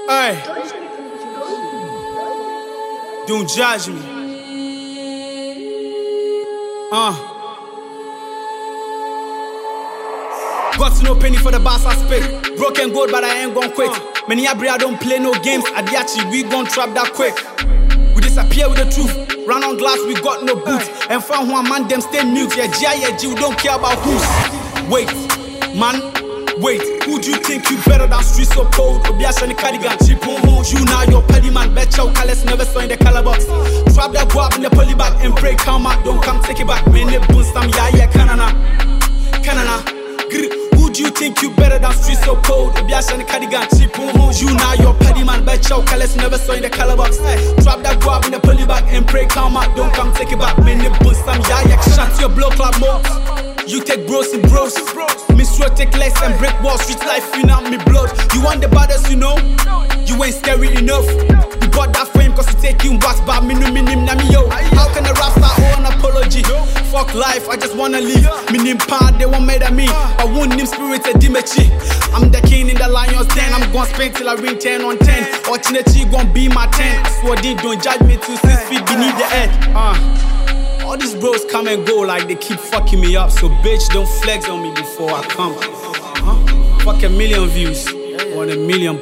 Hey, don't judge me. Got no penny for the bars I spit. Broken gold, but I ain't gon' quit. Many abri, I don't play no games. Adiachi, we gon' trap that quick. We disappear with the truth. Run on glass, we got no boots. And for one man, them stay mute. Yeah, G, we don't care about who's. Wait, man, wait. Who do you think you better than streets so cold? Obiasha and the cardigan, cheap on home. You now, your petty man. Bet your colors never saw in the color box. Trap that go up in the poly bag and break. Come out, don't come take it back. Many boons, some yeah, canana. Who do you think you better than streets so cold? Obiasha and the cardigan, cheap on home. You now, your petty man. Bet your colors never saw in the color box. Trap that go up in the poly bag and break. Come out, don't come take it back. Many boons, some yeah, shut your blow club mode. You take bros and bros. Miss you take less and break walls. Street life, you know me blood. You want the baddest, you know? You ain't scary enough. You bought that fame cause you taking what's bad. Me no minim na me yo. How can a rap star owe an apology? Fuck life, I just wanna live. Minim pan, they want made of me. I won't name spirit a dimechi. I'm the king in the lion's den. I'm gonna spend till I ring 10 on 10. Or Chinechi gon' be my 10. I swear they don't judge me till 6 feet beneath the earth. All these bros come and go like they keep fucking me up. So bitch, don't flex on me before I come. Fuck 1 million views, want £1 million.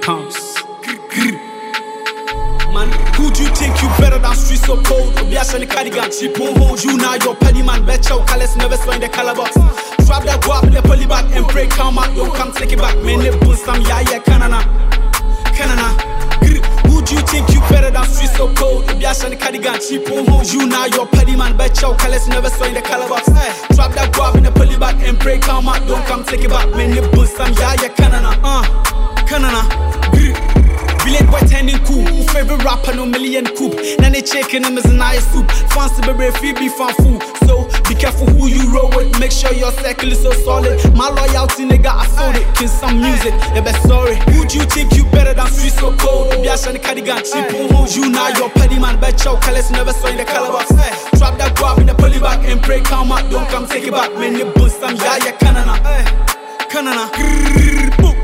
Man, who do you think you better than streets so cold? Obiasha and the cardigan, cheap on hold. You now, your petty man. Bet your colors never saw in the color box. Trap that go up in the poly bag and break. Come out, don't come take it back. Many boons, some yeah, canana. Who do you think you better than streets so cold? Obiasha and the cardigan, cheap on hold. You now, your petty man. Bet your colors never saw in the color box. Trap that go up in the poly bag and break. Come out, don't come take it back. Many boons, some yeah, canana. Village boy turning cool. Favorite rapper, no million coupe. Now they checking him as a nice soup. Fancy baby, free be fan fool. So be careful who you roll with. Make sure your circle is so solid. My loyalty, nigga, I sold it. Kill some music, yeah, but sorry. Who do you think you better than streets so cold? Obiasha and the cardigan, cheap on hold. You now, your petty man. Bet your colors never saw in the color box. Trap that go up in the poly bag and pray. Come out, don't come take it back. Many boons, some yeah, canana.